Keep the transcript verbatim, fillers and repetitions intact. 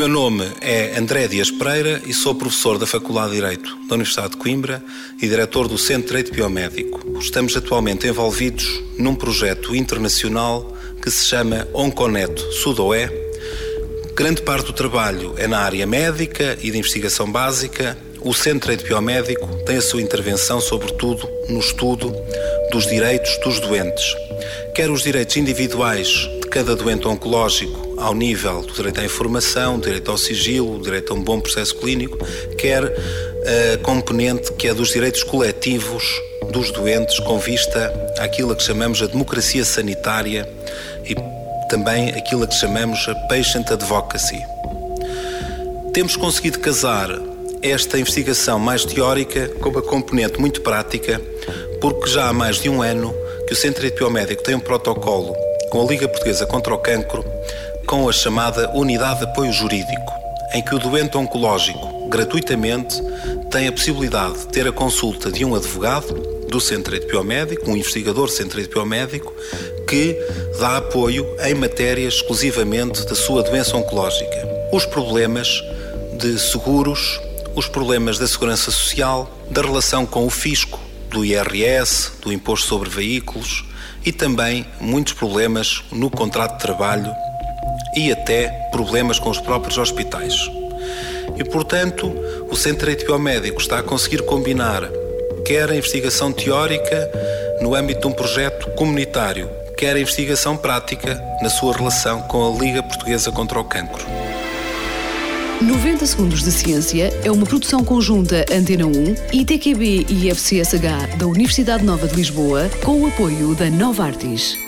meu nome é André Dias Pereira e sou professor da Faculdade de Direito da Universidade de Coimbra e diretor do Centro de Direito Biomédico. Estamos atualmente envolvidos num projeto internacional que se chama ONCONET Sudoé. Grande parte do trabalho é na área médica e de investigação básica. O Centro de Direito Biomédico tem a sua intervenção, sobretudo, no estudo dos direitos dos doentes. Quer os direitos individuais de cada doente oncológico ao nível do direito à informação, direito ao sigilo, direito a um bom processo clínico, quer a componente que é dos direitos coletivos dos doentes com vista àquilo que chamamos a democracia sanitária e também aquilo que chamamos a patient advocacy. Temos conseguido casar esta investigação mais teórica com uma componente muito prática, porque já há mais de um ano que o Centro de Direito Biomédico tem um protocolo com a Liga Portuguesa contra o Cancro, com a chamada Unidade de Apoio Jurídico, em que o doente oncológico, gratuitamente, tem a possibilidade de ter a consulta de um advogado do Centro de Direito Biomédico, um investigador do Centro de Direito Biomédico, que dá apoio em matérias exclusivamente da sua doença oncológica. Os problemas de seguros, os problemas da segurança social, da relação com o fisco, do I R S, do Imposto sobre Veículos e também muitos problemas no contrato de trabalho e até problemas com os próprios hospitais. E, portanto, o Centro de Direito Biomédico está a conseguir combinar quer a investigação teórica no âmbito de um projeto comunitário, quer a investigação prática na sua relação com a Liga Portuguesa contra o Cancro. noventa Segundos de Ciência é uma produção conjunta Antena um, I T Q B e I F C S H da Universidade Nova de Lisboa, com o apoio da Novartis.